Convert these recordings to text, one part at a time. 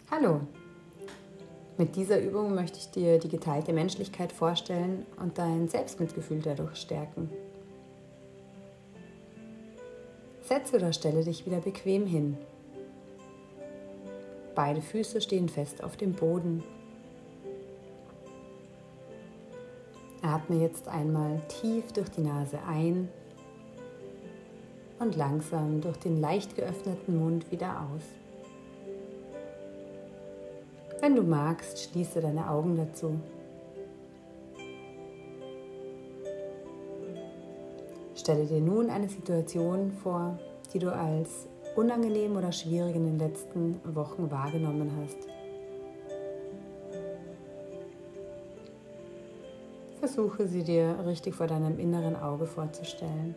Hallo, mit dieser Übung möchte ich dir die geteilte Menschlichkeit vorstellen und dein Selbstmitgefühl dadurch stärken. Setze oder stelle dich wieder bequem hin. Beide Füße stehen fest auf dem Boden. Atme jetzt einmal tief durch die Nase ein und langsam durch den leicht geöffneten Mund wieder aus. Wenn du magst, schließe deine Augen dazu. Stelle dir nun eine Situation vor, die du als unangenehm oder schwierig in den letzten Wochen wahrgenommen hast. Versuche sie dir richtig vor deinem inneren Auge vorzustellen.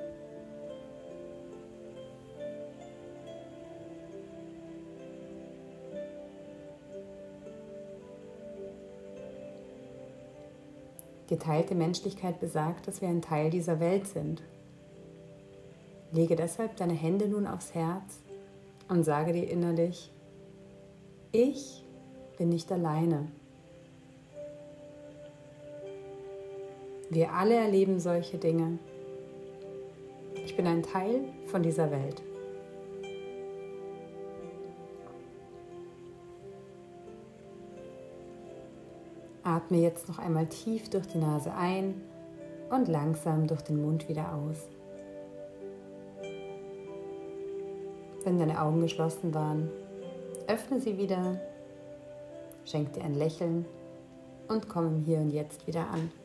Geteilte Menschlichkeit besagt, dass wir ein Teil dieser Welt sind. Lege deshalb deine Hände nun aufs Herz und sage dir innerlich: Ich bin nicht alleine. Wir alle erleben solche Dinge. Ich bin ein Teil von dieser Welt. Atme jetzt noch einmal tief durch die Nase ein und langsam durch den Mund wieder aus. Wenn deine Augen geschlossen waren, öffne sie wieder, schenk dir ein Lächeln und komm im Hier und Jetzt wieder an.